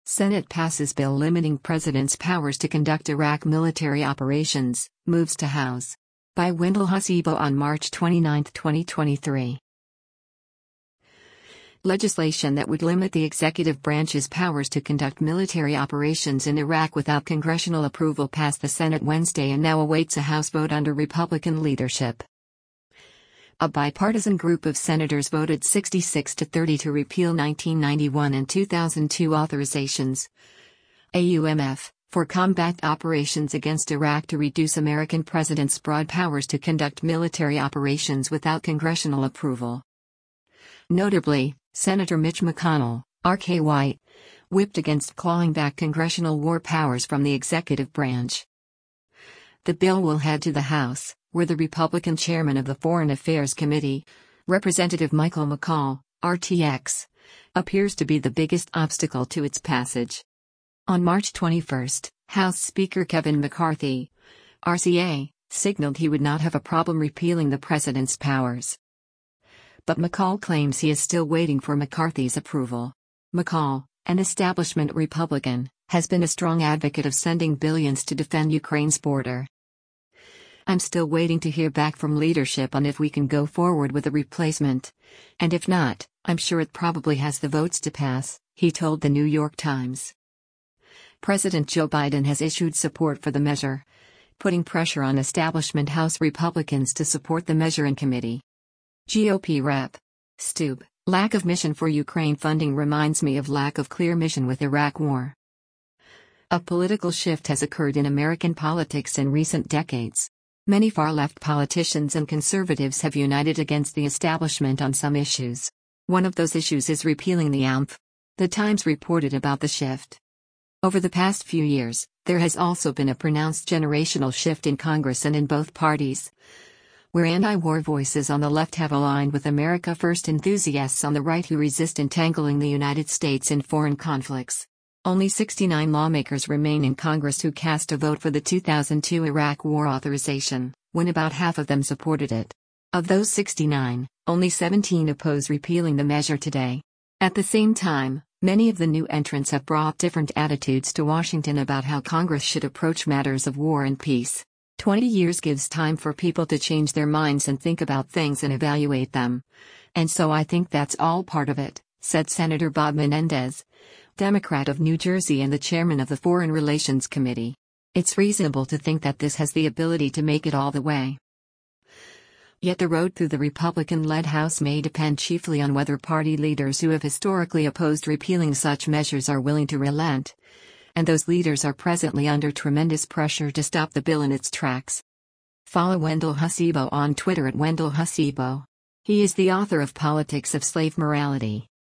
Senate passes bill limiting president's powers to conduct Iraq military operations, moves to House. By Wendell Husibo on March 29, 2023. Legislation that would limit the executive branch's powers to conduct military operations in Iraq without congressional approval passed the Senate Wednesday and now awaits a House vote under Republican leadership. A bipartisan group of senators voted 66-30 to repeal 1991 and 2002 authorizations, AUMF, for combat operations against Iraq to reduce American presidents' broad powers to conduct military operations without congressional approval. Notably, Senator Mitch McConnell, RK-White, whipped against clawing back congressional war powers from the executive branch. The bill will head to the House, where the Republican chairman of the Foreign Affairs Committee, Representative Michael McCaul, RTX, appears to be the biggest obstacle to its passage. On March 21, House Speaker Kevin McCarthy, RCA, signaled he would not have a problem repealing the president's powers. But McCaul claims he is still waiting for McCarthy's approval. McCaul, an establishment Republican, has been a strong advocate of sending billions to defend Ukraine's border. "I'm still waiting to hear back from leadership on if we can go forward with a replacement. And if not, I'm sure it probably has the votes to pass," he told the New York Times. President Joe Biden has issued support for the measure, putting pressure on establishment House Republicans to support the measure in committee. GOP Rep. Stube, "Lack of mission for Ukraine funding reminds me of lack of clear mission with Iraq war." A political shift has occurred in American politics in recent decades. Many far-left politicians and conservatives have united against the establishment on some issues. One of those issues is repealing the AUMF. The Times reported about the shift. Over the past few years, there has also been a pronounced generational shift in Congress and in both parties, where anti-war voices on the left have aligned with America First enthusiasts on the right who resist entangling the United States in foreign conflicts. Only 69 lawmakers remain in Congress who cast a vote for the 2002 Iraq War authorization, when about half of them supported it. Of those 69, only 17 oppose repealing the measure today. At the same time, many of the new entrants have brought different attitudes to Washington about how Congress should approach matters of war and peace. 20 years gives time for people to change their minds and think about things and evaluate them. And so I think that's all part of it, said Senator Bob Menendez, Democrat of New Jersey and the chairman of the Foreign Relations Committee. It's reasonable to think that this has the ability to make it all the way. Yet the road through the Republican-led House may depend chiefly on whether party leaders who have historically opposed repealing such measures are willing to relent. And those leaders are presently under tremendous pressure to stop the bill in its tracks. Follow Wendell Husibo on Twitter at Wendell Husibo. He is the author of Politics of Slave Morality.